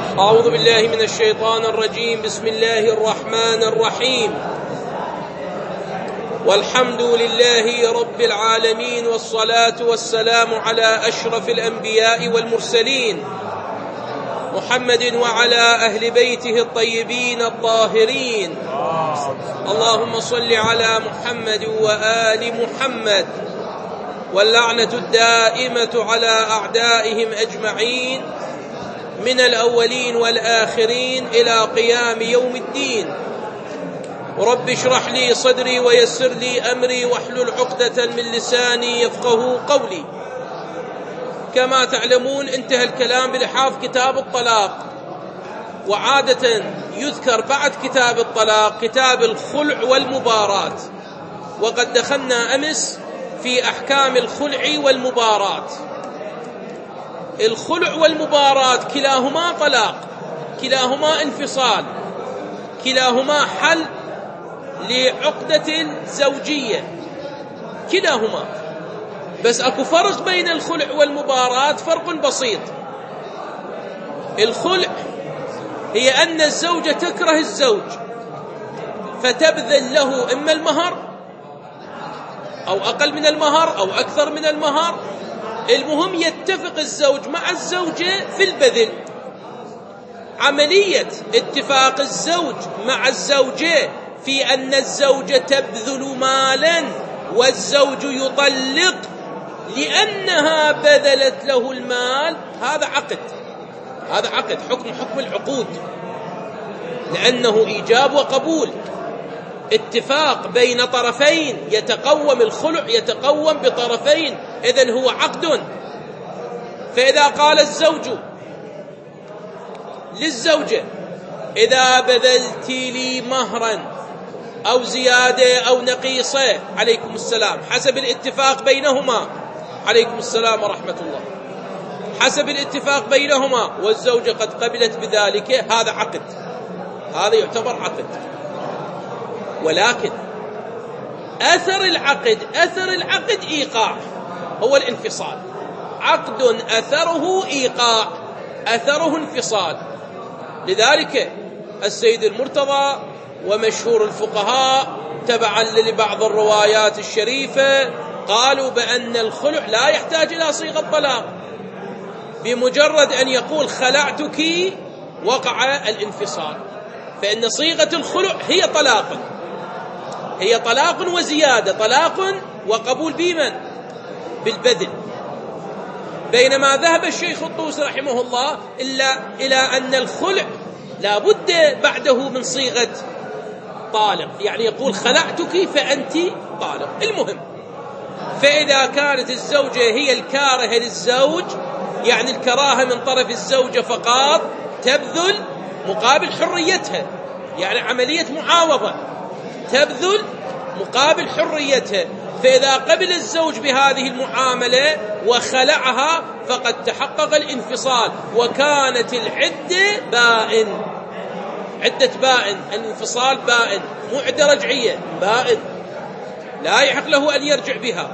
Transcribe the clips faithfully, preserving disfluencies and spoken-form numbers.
أعوذ بالله من الشيطان الرجيم. بسم الله الرحمن الرحيم. والحمد لله رب العالمين، والصلاة والسلام على أشرف الأنبياء والمرسلين، محمد وعلى أهل بيته الطيبين الطاهرين. اللهم صل على محمد وآل محمد، واللعنة الدائمة على أعدائهم أجمعين من الأولين والآخرين إلى قيام يوم الدين. رب اشرح لي صدري ويسر لي أمري واحلل عقدة من لساني يفقه قولي. كما تعلمون انتهى الكلام بلحاظ كتاب الطلاق، وعادة يذكر بعد كتاب الطلاق كتاب الخلع والمباراة، وقد دخلنا أمس في أحكام الخلع والمباراة. الخلع والمباراة كلاهما طلاق، كلاهما انفصال، كلاهما حل لعقدة زوجية، كلاهما. بس اكو فرق بين الخلع والمباراة، فرق بسيط. الخلع هي أن الزوجة تكره الزوج فتبذل له إما المهر أو أقل من المهر أو أكثر من المهر، المهم يتفق الزوج مع الزوجة في البذل. عملية اتفاق الزوج مع الزوجة في أن الزوجة تبذل مالا والزوج يطلق لأنها بذلت له المال، هذا عقد، هذا عقد حكم حكم العقود، لأنه إيجاب وقبول، اتفاق بين طرفين، يتقوم الخلع يتقوم بطرفين، إذن هو عقد. فإذا قال الزوج للزوجة إذا بذلت لي مهرا أو زيادة أو نقيصة، عليكم السلام، حسب الاتفاق بينهما، عليكم السلام ورحمة الله، حسب الاتفاق بينهما والزوجة قد قبلت بذلك، هذا عقد، هذا يعتبر عقد. ولكن أثر العقد أثر العقد إيقاع، هو الانفصال. عقد أثره إيقاع، أثره انفصال. لذلك السيد المرتضى ومشهور الفقهاء تبعا لبعض الروايات الشريفة قالوا بأن الخلع لا يحتاج إلى صيغة طلاق، بمجرد أن يقول خلعتك وقع الانفصال، فإن صيغة الخلع هي طلاق، هي طلاق وزيادة، طلاق وقبول بمن؟ بالبذل. بينما ذهب الشيخ الطوسي رحمه الله إلا إلى أن الخلع لا بد بعده من صيغة طالق، يعني يقول خلعتك فأنت طالق. المهم، فإذا كانت الزوجة هي الكارهة للزوج، يعني الكراهة من طرف الزوجة فقط، تبذل مقابل حريتها، يعني عملية معاوضة، تبذل مقابل حريتها. فإذا قبل الزوج بهذه المعاملة وخلعها فقد تحقق الانفصال، وكانت العدة بائن، عدة بائن، الانفصال بائن، مو عدة رجعية، بائن، لا يحق له أن يرجع بها.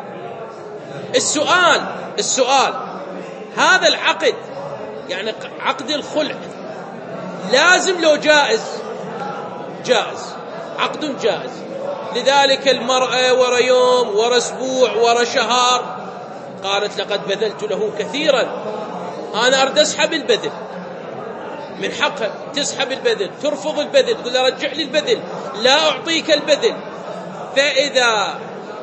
السؤال السؤال هذا العقد، يعني عقد الخلع، لازم لو جائز؟ جائز، عقد جائز. لذلك المرأة ورا يوم ورا اسبوع ورا شهر قالت لقد بذلت له كثيرا، أنا أريد أسحب البذل، من حقها تسحب البذل، ترفض البذل، تقول رجع لي البذل، لا أعطيك البذل. فإذا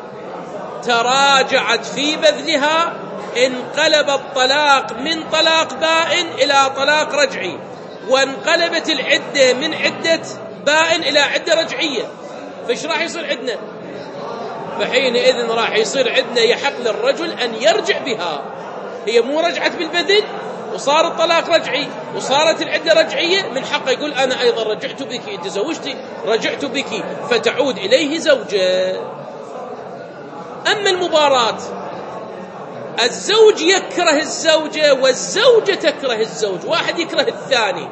تراجعت في بذلها انقلب الطلاق من طلاق بائن إلى طلاق رجعي، وانقلبت العدة من عدة بائن إلى عدة رجعية. فإيش راح يصير عندنا؟ فحينئذ راح يصير عندنا يحق للرجل أن يرجع بها، هي مو رجعت بالبذل وصار الطلاق رجعي وصارت العدة رجعية، من حقه يقول أنا أيضا رجعت بك، أنت زوجتي رجعت بك، فتعود إليه زوجة. أما المباراة، الزوج يكره الزوجة والزوجة تكره الزوج، واحد يكره الثاني،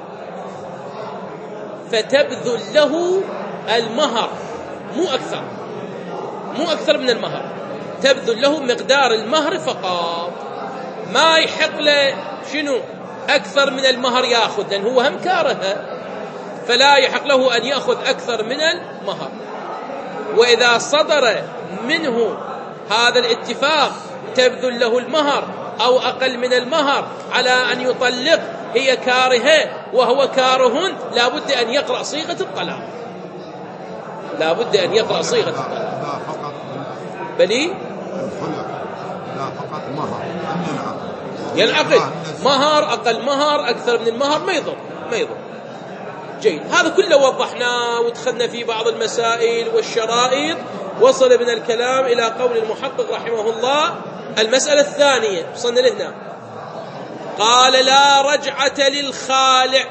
فتبذل له المهر، مو أكثر، مو أكثر من المهر، تبذل له مقدار المهر فقط، ما يحق له شنو؟ أكثر من المهر يأخذ، لأن هو هم كارهه، فلا يحق له أن يأخذ أكثر من المهر. وإذا صدر منه هذا الاتفاق تبذل له المهر أو أقل من المهر على أن يطلق هي كارهة وهو كاره، لا بد أن يقرأ صيغة الطلاق، لا بد أن يقرأ صيغة الطلاق. لا فقط بلي الخلع، لا فقط مهر ينعقد مهر، أقل مهر، أكثر من المهر ما يضر، ما يضر. جيد، هذا كله وضحناه ودخلنا في بعض المسائل والشرائط. وصل من الكلام إلى قول المحقق رحمه الله. المسألة الثانية وصلنا لهنا، قال لا رجعة للخالع.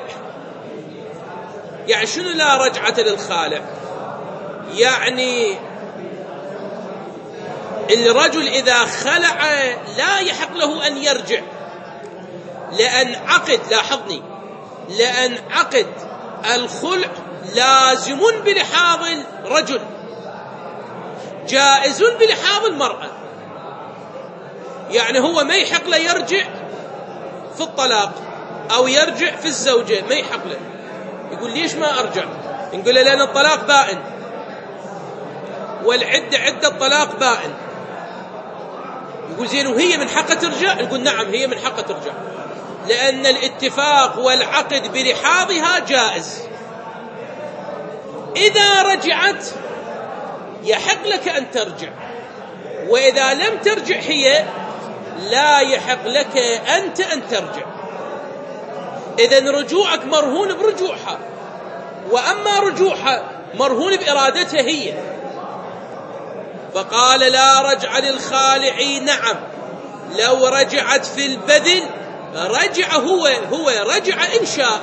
يعني شنو لا رجعة للخالع؟ يعني الرجل إذا خلع لا يحق له أن يرجع، لأن عقد، لاحظني، لأن عقد الخلع لازم بلحاظ الرجل، جائز بلحاظ المرأة. يعني هو ما يحق له يرجع في الطلاق أو يرجع في الزوجة، ما يحق له. يقول ليش ما أرجع؟ نقول له لأن الطلاق بائن والعدة عدة الطلاق بائن. يقول زين وهي من حقها ترجع؟ نقول نعم هي من حقها ترجع، لأن الاتفاق والعقد بلحاظها جائز. إذا رجعت يحق لك أن ترجع، وإذا لم ترجع هي لا يحق لك أنت أن ترجع. إذن رجوعك مرهون برجوعها، وأما رجوعها مرهون بإرادتها هي. فقال لا رجع للخالع. نعم لو رجعت في البذل رجع هو هو رجع إن شاء.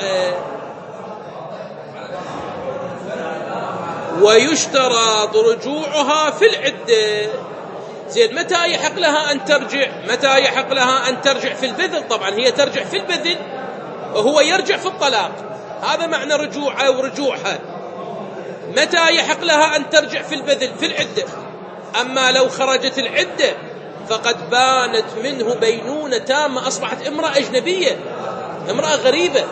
ويشترط رجوعها في العدة. زين متى يحق لها أن ترجع؟ متى يحق لها أن ترجع في البذل؟ طبعا هي ترجع في البذل وهو يرجع في الطلاق، هذا معنى رجوعها ورجوعها. متى يحق لها أن ترجع في البذل؟ في العدة. أما لو خرجت العدة فقد بانت منه بينونة تامة، أصبحت امرأة أجنبية، امرأة غريبة،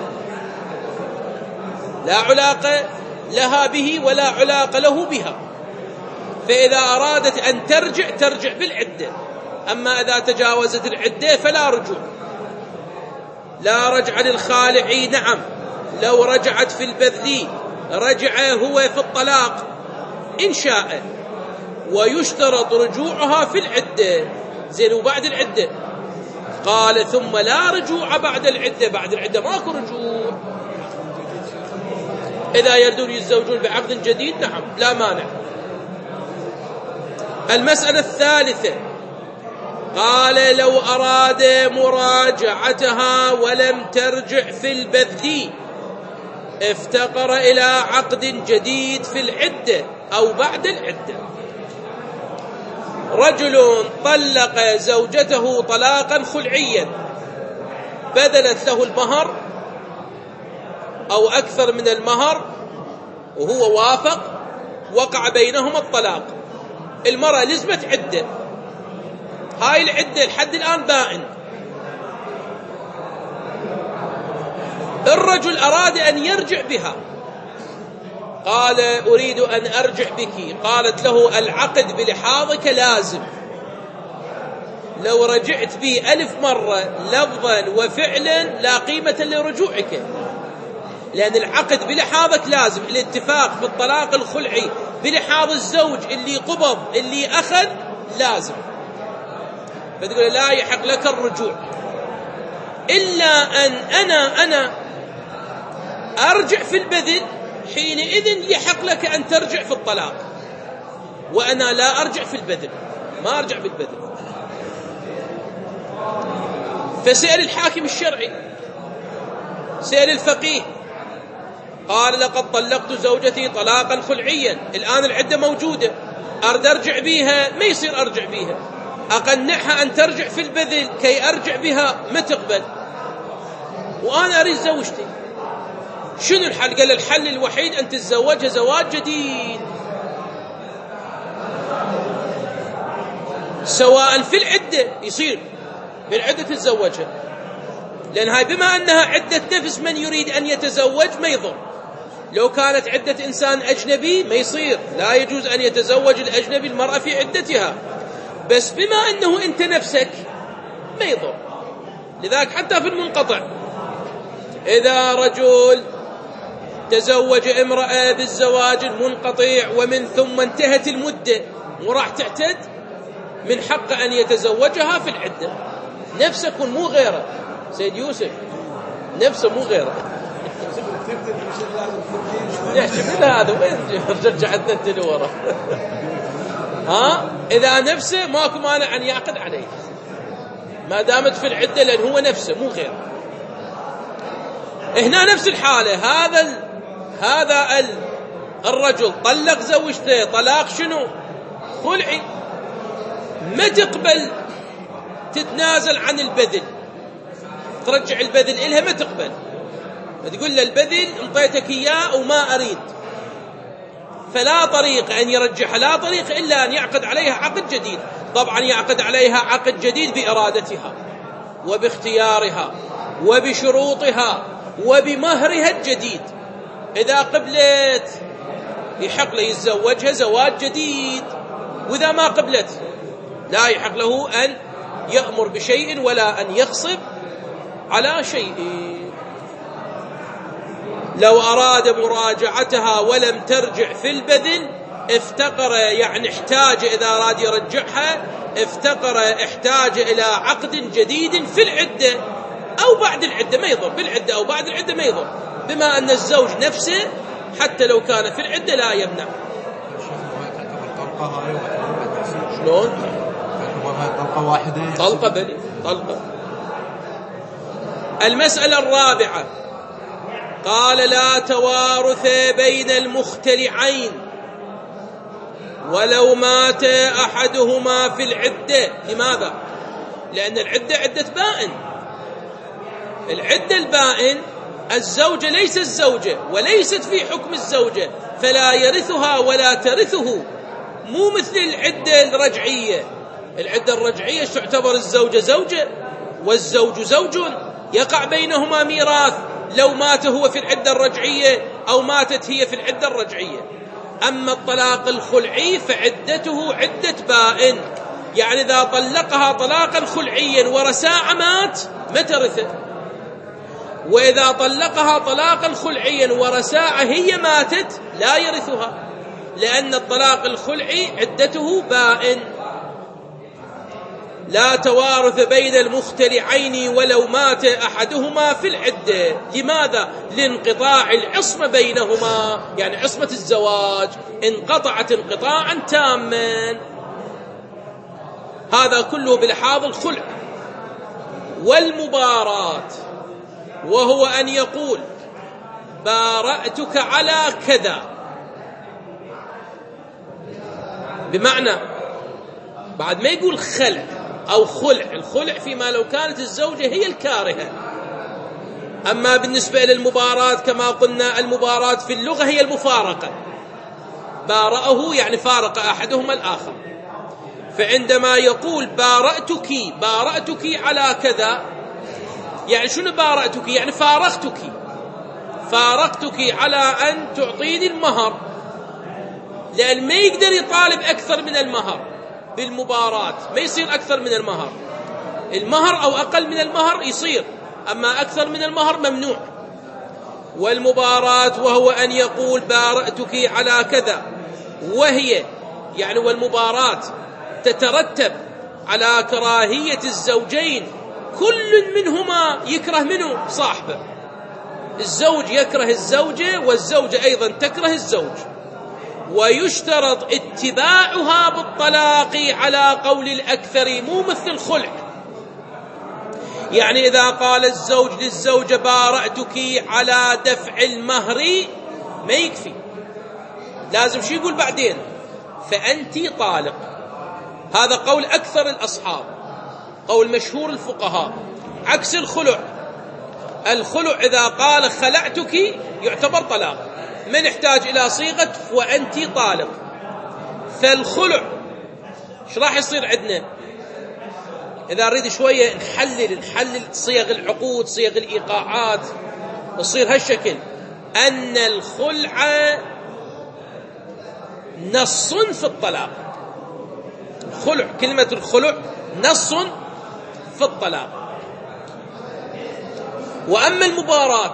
لا علاقة لها به ولا علاقة له بها. فإذا أرادت أن ترجع ترجع بالعدة، أما إذا تجاوزت العدة فلا رجوع. لا رجع للخالع. نعم لو رجعت في البذل رجع هو في الطلاق إن شاء. ويشترط رجوعها في العدة. زين وبعد العدة قال ثم لا رجوع بعد العدة. بعد العدة ماكو رجوع. إذا يردون يتزوجون بعقد جديد نعم لا مانع. المسألة الثالثة قال لو أراد مراجعتها ولم ترجع في البذل افتقر إلى عقد جديد في العدة أو بعد العدة. رجل طلق زوجته طلاقا خلعيا، بذلت له المهر أو أكثر من المهر وهو وافق، وقع بينهما الطلاق. المرأة لزمت عدة، هاي العدة لحد الآن بائن. الرجل أراد أن يرجع بها، قال أريد أن أرجع بك. قالت له العقد بلحاظك لازم، لو رجعت بي ألف مرة لفظا وفعلا لا قيمة لرجوعك، لأن العقد بلحاظك لازم. الاتفاق في الطلاق الخلعي بلحاظ الزوج اللي قبض اللي أخذ لازم. فتقول لا يحق لك الرجوع إلا أن أنا أنا أرجع في البذل، حينئذ يحق لك أن ترجع في الطلاق، وأنا لا أرجع في البذل، ما أرجع بالبذل. فسأل الحاكم الشرعي، سأل الفقيه، قال لقد طلقت زوجتي طلاقا خلعيا، الآن العدة موجودة، أرد أرجع بيها ما يصير أرجع بيها، أقنعها أن ترجع في البذل كي أرجع بها ما تقبل، وأنا أريد زوجتي. شنو الحل؟ قال الحل الوحيد أن تتزوجها زواج جديد، سواء في العدة يصير بالعدة تتزوجها، لأن هاي بما أنها عدة نفس من يريد أن يتزوج ما يضر. لو كانت عدة إنسان أجنبي ما يصير، لا يجوز أن يتزوج الأجنبي المرأة في عدتها، بس بما أنه أنت نفسك ما يضر. لذلك حتى في المنقطع إذا رجل تزوج امرأة بالزواج المنقطع ومن ثم انتهت المدة وراح تعتد، من حق أن يتزوجها في العدة. نفسك مو غيره سيد يوسف، نفسه مو غيره. يحسب هذا وين رجع عندنا انت لورا. ها إذا نفسه ماكو مانع أن يعقد عليه ما دامت في العدة، لأن هو نفسه مو غيره. هنا نفس الحالة، هذا ال... هذا ال... الرجل طلق زوجته طلاق شنو؟ خلعي. ما تقبل تتنازل عن البذل، ترجع البذل إلها، ما تقبل، تقول له البذل انطيتك إياه وما أريد. فلا طريق أن يرجعها، لا طريق إلا أن يعقد عليها عقد جديد. طبعا يعقد عليها عقد جديد بإرادتها وباختيارها وبشروطها وبمهرها الجديد. إذا قبلت يحق له يتزوجها زواج جديد، وإذا ما قبلت لا يحق له أن يأمر بشيء ولا أن يغصب على شيء. لو أراد مراجعتها ولم ترجع في البذل افتقر، يعني احتاج، إذا أراد يرجعها افتقر، احتاج إلى عقد جديد في العدة أو بعد العدة، ما يضر، بالعدة أو بعد العدة ما يضر، بما أن الزوج نفسه حتى لو كان في العدة لا يمنع. شلون؟ طلقة واحدة، طلقة بلي طلقة. المسألة الرابعة قال لا توارث بين المختلعين ولو مات أحدهما في العدة. لماذا؟ لأن العدة عدة بائن. العدة البائن الزوجة ليست الزوجة وليست في حكم الزوجة، فلا يرثها ولا ترثه، مو مثل العدة الرجعية. العدة الرجعية تعتبر الزوجة زوجة والزوج زوج، يقع بينهما ميراث لو مات هو في العدة الرجعية أو ماتت هي في العدة الرجعية. أما الطلاق الخلعي فعدته عدة بائن، يعني إذا طلقها طلاقا خلعيا ورساع مات ما ترثه، وإذا طلقها طلاقا خلعيا ورساع هي ماتت لا يرثها، لأن الطلاق الخلعي عدته بائن. لا توارث بين المختلعين ولو مات أحدهما في العدة. لماذا؟ لانقطاع العصمة بينهما، يعني عصمة الزواج انقطعت انقطاعا تاما. هذا كله بلحاظ الخلع. والمباراة وهو أن يقول بارأتك على كذا، بمعنى بعد ما يقول خلع أو خلع. الخلع فيما لو كانت الزوجة هي الكارهة. أما بالنسبة للمباراة كما قلنا المباراة في اللغة هي المفارقة، بارأه يعني فارق أحدهما الآخر. فعندما يقول بارأتك بارأتك على كذا، يعني شنو بارأتك؟ يعني فارقتك فارقتك على أن تعطيني المهر، لأن ما يقدر يطالب أكثر من المهر بالمباراة، ما يصير أكثر من المهر. المهر أو أقل من المهر يصير، أما أكثر من المهر ممنوع. والمباراة وهو أن يقول بارأتك على كذا، وهي يعني والمباراة تترتب على كراهية الزوجين، كل منهما يكره منه صاحبه. الزوج يكره الزوجة والزوجة أيضا تكره الزوج، ويشترط اتباعها بالطلاق على قول الأكثر، مو مثل الخلع. يعني إذا قال الزوج للزوجة بارأتك على دفع المهر ما يكفي، لازم شو يقول بعدين؟ فأنت طالق. هذا قول أكثر الأصحاب، قول مشهور الفقهاء، عكس الخلع. الخلع إذا قال خلعتك يعتبر طلاق، ما نحتاج إلى صيغة وأنت طالق. فالخلع ايش راح يصير عندنا؟ إذا نريد شوية نحلل نحلل صيغ العقود صيغ الإيقاعات تصير هالشكل، أن الخلع نص في الطلاق. خلع، كلمة الخلع نص في الطلاق. وأما المباراة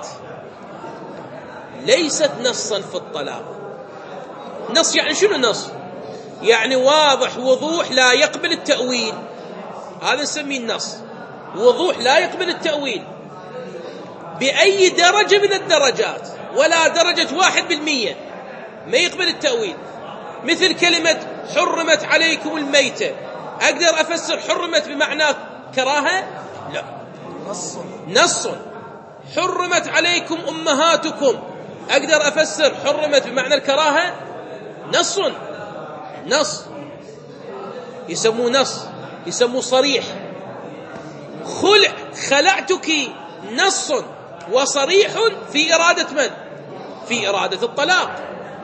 ليست نصا في الطلاق. نص يعني شنو نص؟ يعني واضح وضوح لا يقبل التأويل، هذا نسميه النص. وضوح لا يقبل التأويل بأي درجة من الدرجات، ولا درجة واحد بالمية ما يقبل التأويل. مثل كلمة حرمت عليكم الميتة، أقدر أفسر حرمت بمعنى كراهة؟ لا، نص. نص. حرمت عليكم أمهاتكم، أقدر أفسر حرمت بمعنى الكراهة؟ نص. نص يسموه نص، يسموه صريح. خلع خلعتك نص وصريح في إرادة من؟ في إرادة الطلاق.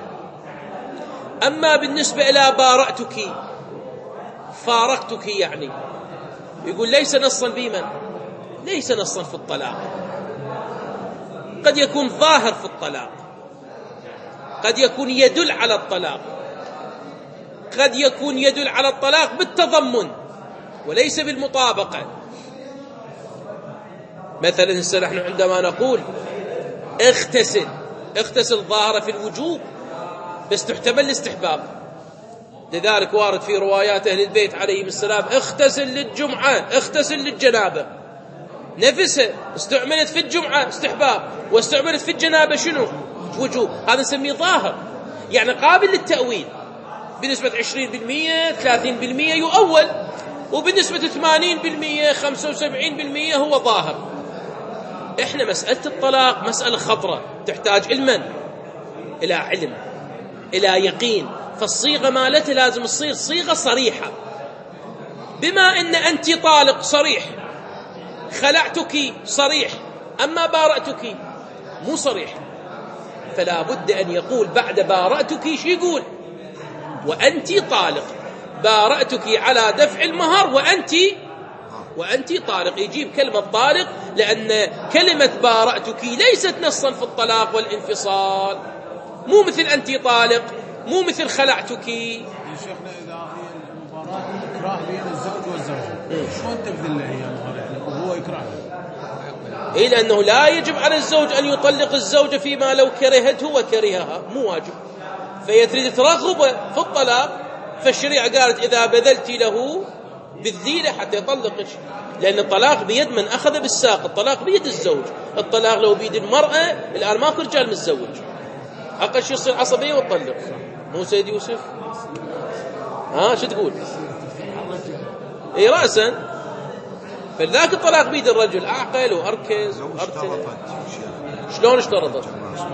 أما بالنسبة إلى بارأتك فارقتك، يعني يقول ليس نصا بمن؟ ليس نصا في الطلاق. قد يكون ظاهر في الطلاق، قد يكون يدل على الطلاق، قد يكون يدل على الطلاق بالتضمن وليس بالمطابقة. مثلا نحن عندما نقول اغتسل، اغتسل ظاهرة في الوجوب بس تحتمل الاستحباب. لذلك وارد في روايات أهل البيت عليهم السلام اغتسل للجمعة، اغتسل للجنابة، نفسها استعملت في الجمعة استحباب واستعملت في الجنابة شنو؟ وجوب. هذا نسميه ظاهر، يعني قابل للتأويل. بنسبة عشرين بالمئة ثلاثين بالمئة يؤول، وبنسبة ثمانين بالمئة خمسة وسبعين بالمئة هو ظاهر. احنا مسألة الطلاق مسألة خطرة، تحتاج علما، إلى علم، إلى يقين. فالصيغة مالتها لازم تصير صيغة صريحة. بما أن أنت طالق صريح، خلعتك صريح، أما بارأتك مو صريح، فلا بد أن يقول بعد بارأتك شو يقول؟ وأنت طالق، بارأتك على دفع المهر وأنت وأنت طالق. يجيب كلمة طالق لأن كلمة بارأتك ليست نصا في الطلاق والانفصال، مو مثل أنت طالق، مو مثل خلعتك. يا شيخنا إذا هي المباراة إكراه بين الزوج والزوجة، شلون تبذل له هي المهر وهو إكراه؟ إيه، لأنه لا يجب على الزوج أن يطلق الزوجة فيما لو كرهته وكرهها، مو واجب. فهي تريد ترغب في الطلاق، فالشريعة قالت إذا بذلت له بالذيلة حتى يطلقش، لأن الطلاق بيد من أخذ بالساق، الطلاق بيد الزوج. الطلاق لو بيد المرأة الآن ماكو رجال متزوج، أقل شيء يصير عصبية وتطلق. مو سيد يوسف؟ ها شو تقول؟ اي رأسا. فلذاك الطلاق بيد الرجل، أعقل وأركز وأرتل. شلون اشترطت؟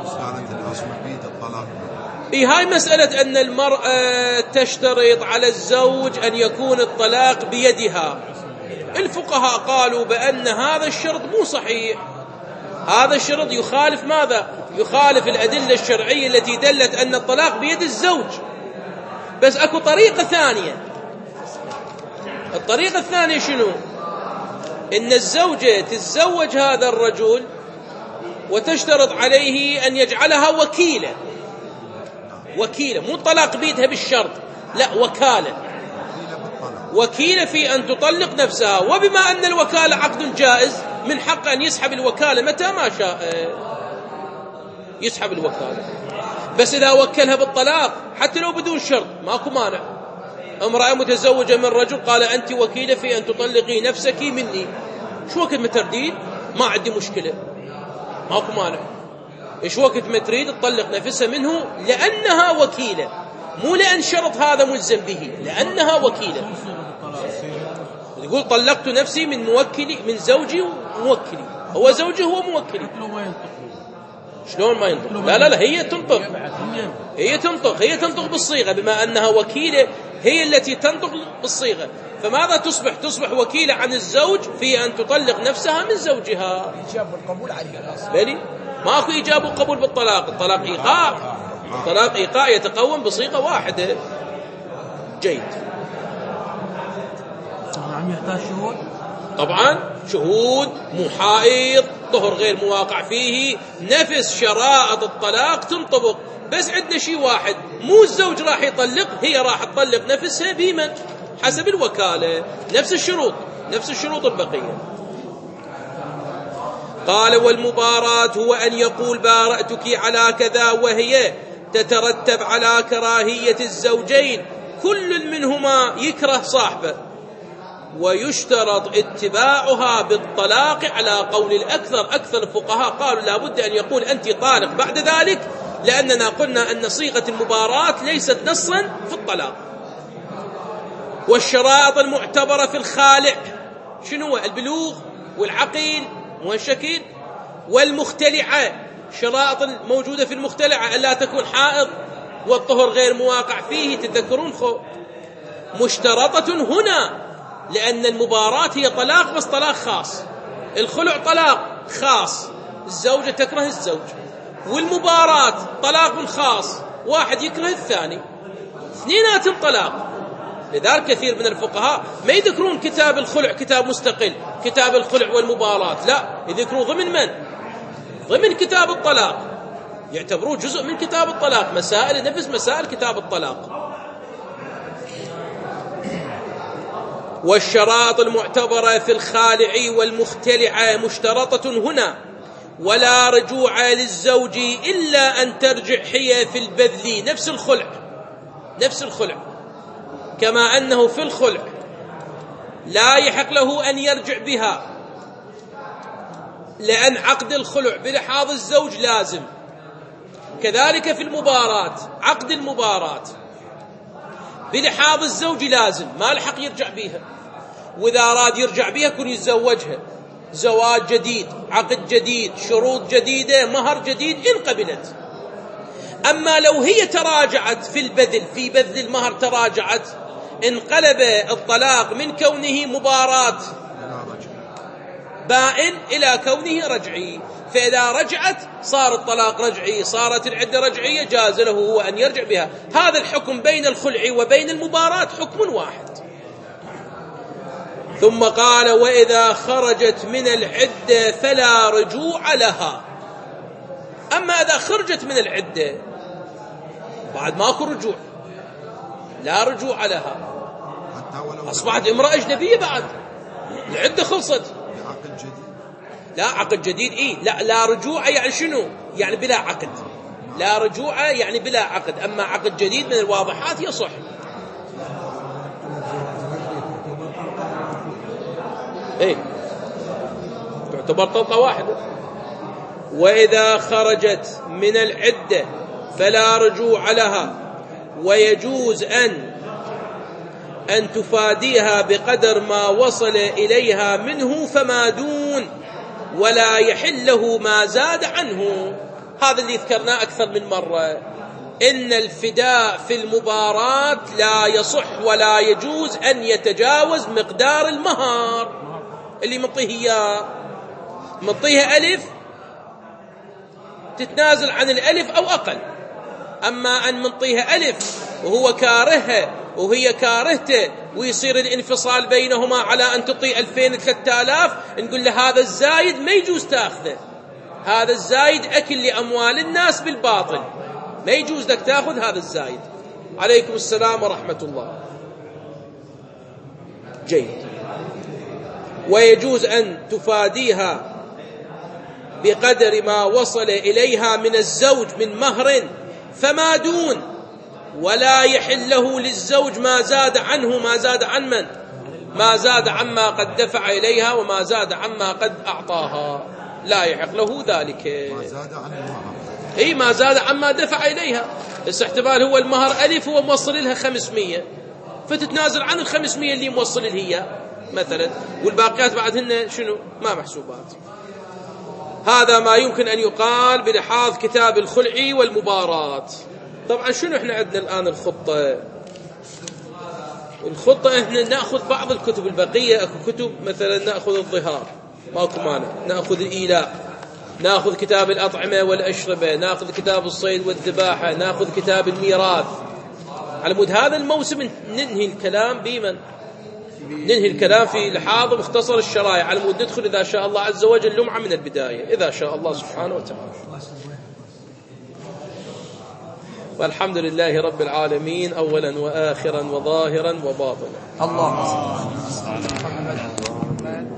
اي هاي مسألة أن المرأة تشترط على الزوج أن يكون الطلاق بيدها. الفقهاء قالوا بأن هذا الشرط مو صحيح، هذا الشرط يخالف ماذا؟ يخالف الأدلة الشرعية التي دلت أن الطلاق بيد الزوج. بس أكو طريقة ثانية. الطريقة الثانية شنو؟ إن الزوجة تتزوج هذا الرجل وتشترط عليه أن يجعلها وكيلة. وكيلة، مو طلاق بيدها بالشرط، لا، وكالة. وكيلة في أن تطلق نفسها. وبما أن الوكالة عقد جائز، من حق أن يسحب الوكالة متى ما شاء، يسحب الوكالة. بس إذا وكلها بالطلاق حتى لو بدون شرط ماكو مانع. امرأة متزوجة من رجل قال أنت وكيلة في أن تطلقي نفسك مني، شو وقت ما تردين ما عندي مشكلة، ماكو مانع. إيش وقت ما تريد تطلق نفسها منه لأنها وكيلة، مو لأن شرط هذا ملزم به، لأنها وكيلة. يقول طلقت نفسي من موكلي، من زوجي وموكلي، هو زوجي هو موكلي. شلون ما ينطق؟ لا لا لا، هي تنطق، هي تنطق هي تنطق بالصيغة. بما أنها وكيلة هي التي تنطق بالصيغة. فماذا تصبح؟ تصبح وكيلة عن الزوج في أن تطلق نفسها من زوجها. إيجاب والقبول عليها الأصل. بلي ماكو إيجاب وقبول بالطلاق. الطلاق إيقاع، الطلاق إيقاع يتقوم بصيغة واحدة. جيد. عم يحتاج شهود. طبعا شهود، محائض، طهر غير مواقع فيه، نفس شرائط الطلاق تنطبق. بس عندنا شيء واحد، مو الزوج راح يطلق، هي راح تطلق نفسها بمن؟ حسب الوكالة، نفس الشروط، نفس الشروط البقية. قال والمباراة هو أن يقول بارأتك على كذا، وهي تترتب على كراهية الزوجين، كل منهما يكره صاحبه، ويشترط اتباعها بالطلاق على قول الأكثر. أكثر الفقهاء قالوا لا بد أن يقول أنت طالق بعد ذلك، لأننا قلنا أن صيغة المباراة ليست نصا في الطلاق. والشرائط المعتبرة في الخالع شنو؟ البلوغ والعقيل والشكيل، والمختلعة شرائط الموجودة في المختلعة ألا تكون حائض، والطهر غير مواقع فيه، تذكرون خو مشترطة هنا، لأن المباراة هي طلاق بس طلاق خاص، الخلع طلاق خاص، الزوجة تكره الزوج، والمباراة طلاق خاص، واحد يكره الثاني، اثنينات طلاق. لذلك كثير من الفقهاء ما يذكرون كتاب الخلع كتاب مستقل، كتاب الخلع والمباراة لا، يذكرون ضمن من؟ ضمن كتاب الطلاق، يعتبروه جزء من كتاب الطلاق، مسائل نفس مسائل كتاب الطلاق. والشرائط المعتبرة في الخالع والمختلعة مشترطة هنا، ولا رجوع للزوج إلا أن ترجع هي في البذل، نفس الخلع، نفس الخلع، كما أنه في الخلع لا يحق له أن يرجع بها، لأن عقد الخلع بلحاظ الزوج لازم. كذلك في المباراة، عقد المباراة بلحاظ الزوج لازم، ما لحق يرجع بها، وإذا أراد يرجع بها يكون يتزوجها زواج جديد، عقد جديد، شروط جديدة، مهر جديد إن قبلت. أما لو هي تراجعت في البذل، في بذل المهر تراجعت، انقلب الطلاق من كونه مباراة بائن إلى كونه رجعي، فإذا رجعت صار الطلاق رجعي، صارت العدة رجعية، جاز له هو أن يرجع بها. هذا الحكم بين الخلع وبين المباراة حكم واحد. ثم قال وإذا خرجت من العدة فلا رجوع لها. أما إذا خرجت من العدة بعد ماكو رجوع، لا رجوع لها، أصبحت امرأة أجنبية بعد العدة خلصت. عقد جديد؟ لا عقد جديد إيه، لا لا رجوع يعني شنو؟ يعني بلا عقد، لا رجوع يعني بلا عقد. أما عقد جديد من الواضحات يصح. إيه تعتبر طلقة واحدة. وإذا خرجت من العدة فلا رجوع لها، ويجوز أن أن تفاديها بقدر ما وصل إليها منه فما دون، ولا يحل له ما زاد عنه. هذا اللي ذكرناه أكثر من مرة، إن الفداء في المباراة لا يصح ولا يجوز أن يتجاوز مقدار المهر اللي مطيه إياه. مطيها ألف تتنازل عن الألف أو أقل. أما أن منطيها ألف وهو كارهها وهي كارهته ويصير الانفصال بينهما على أن تطي ألفين ثلاثة آلاف، نقول له هذا الزايد ما يجوز تأخذه، هذا الزايد أكل لأموال الناس بالباطل، ما يجوز لك تأخذ هذا الزايد. عليكم السلام ورحمة الله. جيد. ويجوز أن تفاديها بقدر ما وصل إليها من الزوج من مهر فما دون، ولا يحل له للزوج ما زاد عنه. ما زاد عن من؟ ما زاد عما قد دفع إليها وما زاد عما قد أعطاها، لا يحق له ذلك. ما زاد عن المهر، أي ما زاد عما دفع إليها. بس احتمال هو المهر ألف هو موصل لها خمسمية، فتتنازل عن الخمسمية اللي موصل لها مثلا، والباقيات بعدهن شنو؟ ما محسوبات. هذا ما يمكن أن يقال بلحاظ كتاب الخلع والمباراة. طبعا شنو احنا عندنا الآن الخطة؟ الخطة احنا نأخذ بعض الكتب البقية، اكو كتب مثلا نأخذ الظهار ماكو مانع، نأخذ الإيلاء، نأخذ كتاب الأطعمة والأشربة، نأخذ كتاب الصيد والذباحة، نأخذ كتاب الميراث. على مود هذا الموسم ننهي الكلام بمن؟ ننهي الكلام في لحاظ مختصر الشرائع على مود ندخل إذا شاء الله عز وجل لمعة من البداية إذا شاء الله سبحانه وتعالى. والحمد لله رب العالمين أولا وآخرا وظاهرا وباطنا. اللهم صل على محمد.